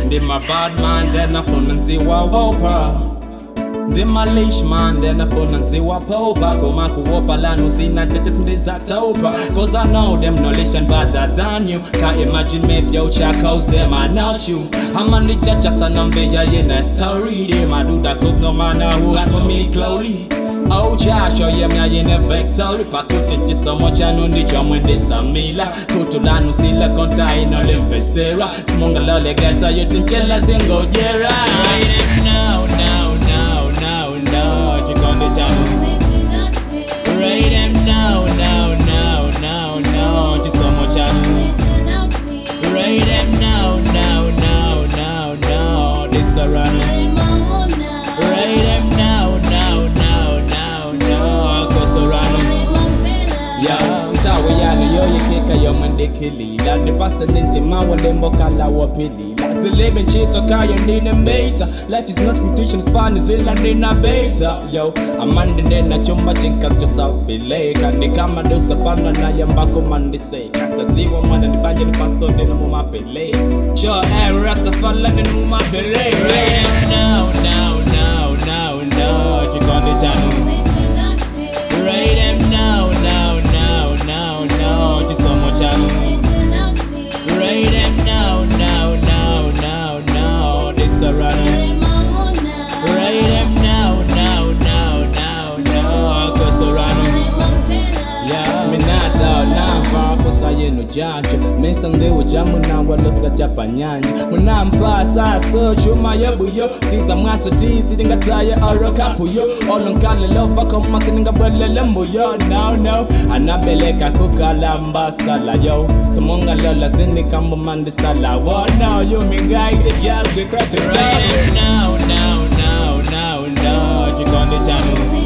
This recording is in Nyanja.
Ndi my bad man then afuna nziwa wopa Ndi my leash man then afuna nziwa popa Koma kuwopa lanu zina tete ndizatopa Cause I know them no listen better than you Can't imagine me future cause them are not you I'm only just a number in a story Them I do that cause no matter who had for me closely Oh Josh, yeah, me in a victory Pakutin just so much I know the jam when this a mila Kutulanu sila konta ino limvesera Smunga lole geta you tin tell us in go jera Right now, now, now, now, now Chikondi chanu Right them now, now, now, now, now Just so much I know Right them now, now, now, now, now This the run Right them now, now, now, now, now Go to run Yeah, mtawe yani yo yikika yo mandikilila The pasta ninti mawa lembo kala wapilila Zilebe nchito kaya nina meta Life is not competition span zila nina beta Yo, amandi nena chumba chinka chota upileka Ni kama dosa pana na yambako mandise Kata siwa mwana ni banje ni pasto nina mumapileka Sure, Rastafala nina mumapileka Right now, now, now, now, now Chikondi chanu Right them now, now, now, now, now Just so much I know Right them now, now, now, now, now This the runner Right them now, now, now, now, now Go to runner Yeah, me not out now Kosa yenu janja Mesa ndewo jamu na walosa japa nyanja Munampa saso chuma yebu yo Tiza mwaso tisi dinga taya aro kapu yo Olonkale lova komati ninga bwele lembo yo Now, now Anabeleka kukalamba sala yo Sumunga lola zini kambu mandi sala Wow, now you mingai the jazz we craft it Right now, now, now, now, now Chikondi chanu